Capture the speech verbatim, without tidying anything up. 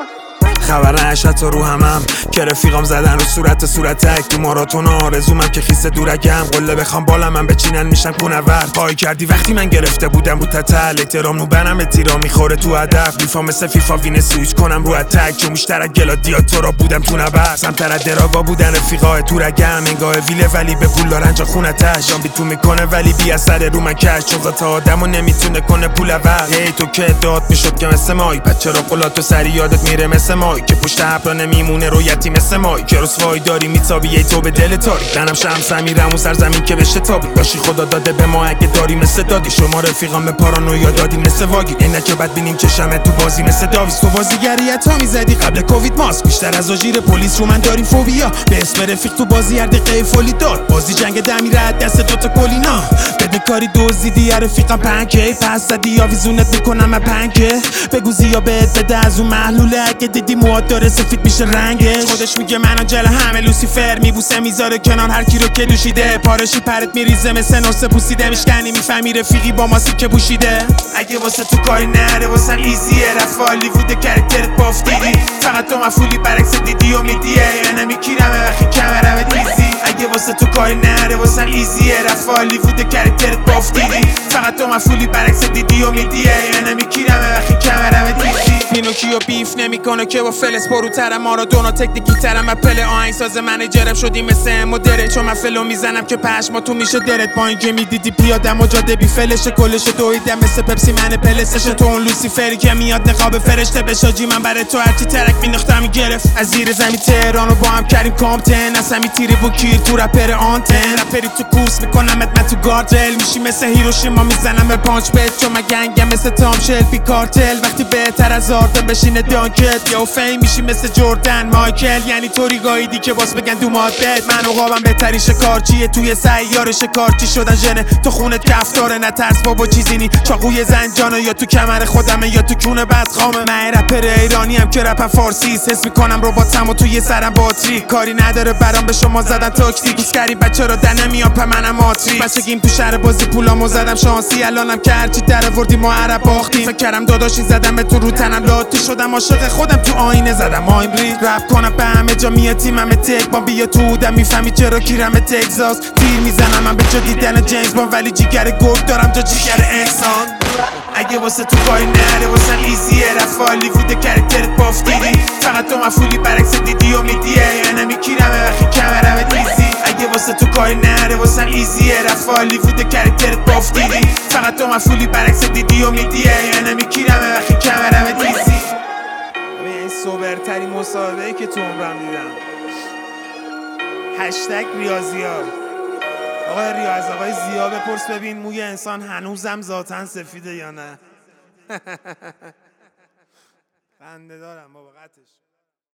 خبر نشد تو رو همم که رفیقام زدن رو صورت صورتک تو ماراتون آرزومم که خیسه دورگم قله بخوام بالم من بچینن میشم کونور پای کردی وقتی من گرفته بودم رو تتل احترام نو بنم اتیرا میخوره تو هدف لیفا مثل فیفا وین سویچ کنم رو اتک چون مشترک گلادیا تو را بودم تو نبر سمتر دراگا بودن رفیقای تو رگم انگاه ویله ولی به پول دارنجا خونتش جان بی تو میکنه ولی بی اثر رو من کش چون ذات آدمو نمیتونه کنه پول اول هی تو که داد میشد که مثل مای بچه را قلات تو سری یادت میره مثل مای که پشت ابرا نمیمونه رویتی مثل مای که رسوایی داری میتابی یه تو به دل تاری دنم شمس میرم اون سرزمین که بشه تابی باشی خدا داده به ما اگه داری مثل دادی شما رفیقام به پارانویا دادی مثل واگی اینه که بد بینیم چشمه تو بازی مثل داویس تو بازیگریت ها میزدی قبل کووید ماسک بیشتر از آژیر پلیس رو من داریم فوبیا به اسم رفیق تو بازی هر دقیقه فولی داد بازی جنگ دمیره دست دوتا کلینا بده کاری دوزیدی رفیقم پنکه پس زدی آویزونت میکنم پنکه بگو زیا بهت بده از اون محلوله اگه دیدی مواد داره سفید میشه رنگش خودش میگه من آنجل همه لوسیفر میبوسه میذاره کنار هر کی رو که دوشیده پارشی پرت میریزه مثل نسه پوسیده میشکنی میفهمی رفیقی با ماسی که پوشیده اگه واسه تو کاری نره واسه ایزیه رفت هالیوود کرکترت بافتیدی فقط تو مفولی برعکس دیدی و میدیه یا نمیکیرمه وقتی کمرمه دیزی اگه واسه تو کاری نره واسه ایزیه رفت هالیوود کرکترت بافتیدی فقط تو مفولی برعکس دیدی و میدیه یا نمیکیرمه وقتی کمرمه دیزی پینوکیو بیف نمیکنه که با فلس پروترم مارادونا تکنیکی ترم و پله آهنگساز منیجرم شدی مثل مدره چون من فلو میزنم که پشما تو میشه درت با اینکه میدیدی پیادم و جاده بی فلش کلش دویدم مثل پپسی من پلسشن تو اون لوسیفری که میاد نقاب فرشته بشاجی من برای تو هرچی ترک مینداختم میگرفت از زیر زمین تهران رو با هم کردیم کامتن از همین تیری و کیر تو رپر آنتن رپری تو کورس میکنم من تو گاردل میشی مثل هیروشیما میزنم به پانچ بت چون من گنگم مثل تام شلبی کارتل وقتی بهتر از آردن بشینه دانکت یا فیم میشی مثل جردن مایکل یعنی طوری گاییدی که باز بگن دو مادت من و قابم بهتری شکارچیه توی سیار شکارچی شدن ژنه تو خونت کفتاره نترس بابا چیزی نی چاقوی زنجانه یا تو کمر خودمه یا تو کونه بدخامه من رپر ایرانی هم که رپم فارسی حس میکنم رباتم و توی سرم باتری کاری نداره برام به شما زدن تاکتیک دوست کردی بچه رو در نمیان په منم ماتری بچگیم تو شهر بازی پولامو زدم شانسی الانم که هرچی در آوردی ما عرب باختیم فکر کردم داداشی زدم به تو رو تنم لاتی شدم عاشق خودم تو آینه زدم آیم ری رپ کنم به همه جا میاد تیمم تک با بیا تو بودم میفهمی چرا کیرم تگزاس تیر میزنم من به جا دیدن جیمز بان ولی جیگر گرگ دارم جا جیگر انسان اگه واسه تو کاری نره واسه ایزیه رفت هالیوود کرکترت بافتیدی فقط تو مفولی برعکس دیدی و میدیه یا نمیکیرمه وقتی کمرمه دیزی اگه واسه تو کاری نره واسه ایزیه رفت هالیوود کرکترت بافتیدی فقط تو مفولی برعکس دیدی و میدیه یا نمیکیرمه وقتی کمرمه دیزی این سوبرترین مصاحبه‌ای که تو عمرم دیدم هشتگ ریاضیار آقای ریا از آقای زیا بپرس ببین موی انسان هنوزم ذاتاً سفیده یا نه خنده دارم بابا قطعش